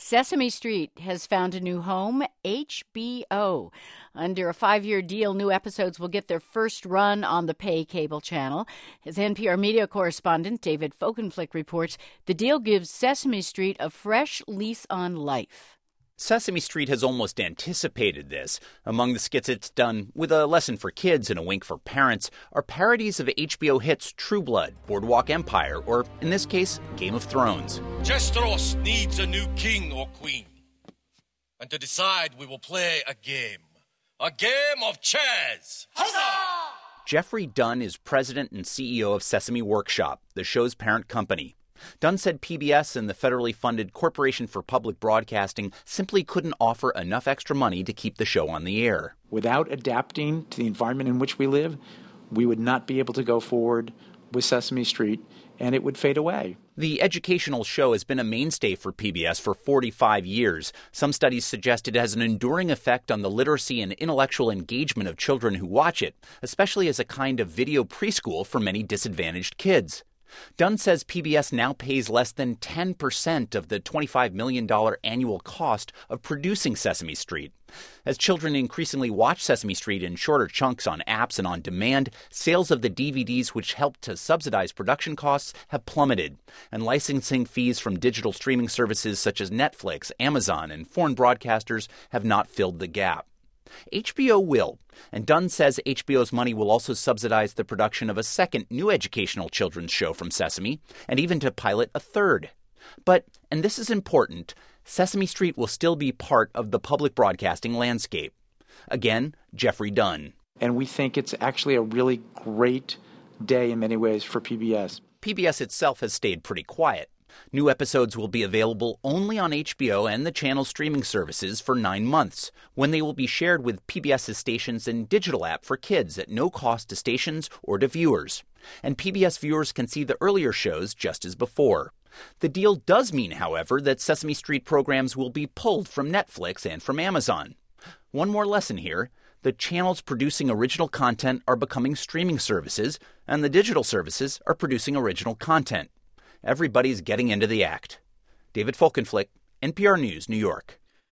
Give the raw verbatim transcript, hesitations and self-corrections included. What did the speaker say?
Sesame Street has found a new home, H B O. Under a five-year deal, new episodes will get their first run on the pay cable channel. As N P R media correspondent David Folkenflik reports, the deal gives Sesame Street a fresh lease on life. Sesame Street has almost anticipated this. Among the skits it's done, with a lesson for kids and a wink for parents, are parodies of H B O hits True Blood, Boardwalk Empire, or, in this case, Game of Thrones. Jestros needs a new king or queen. And to decide, we will play a game. A game of chess! Huzzah! Jeffrey Dunn is president and C E O of Sesame Workshop, the show's parent company. Dunn said P B S and the federally funded Corporation for Public Broadcasting simply couldn't offer enough extra money to keep the show on the air. Without adapting to the environment in which we live, we would not be able to go forward with Sesame Street, and it would fade away. The educational show has been a mainstay for P B S for forty-five years. Some studies suggest it has an enduring effect on the literacy and intellectual engagement of children who watch it, especially as a kind of video preschool for many disadvantaged kids. Dunn says P B S now pays less than ten percent of the twenty-five million dollars annual cost of producing Sesame Street. As children increasingly watch Sesame Street in shorter chunks on apps and on demand, sales of the D V Ds which help to subsidize production costs have plummeted, and licensing fees from digital streaming services such as Netflix, Amazon, and foreign broadcasters have not filled the gap. H B O will, and Dunn says H B O's money will also subsidize the production of a second new educational children's show from Sesame, and even to pilot a third. But, and this is important, Sesame Street will still be part of the public broadcasting landscape. Again, Jeffrey Dunn. And we think it's actually a really great day in many ways for P B S. P B S itself has stayed pretty quiet. New episodes will be available only on H B O and the channel's streaming services for nine months, when they will be shared with PBS's stations and digital app for kids at no cost to stations or to viewers. And P B S viewers can see the earlier shows just as before. The deal does mean, however, that Sesame Street programs will be pulled from Netflix and from Amazon. One more lesson here. The channels producing original content are becoming streaming services, and the digital services are producing original content. Everybody's getting into the act. David Folkenflik, N P R News, New York.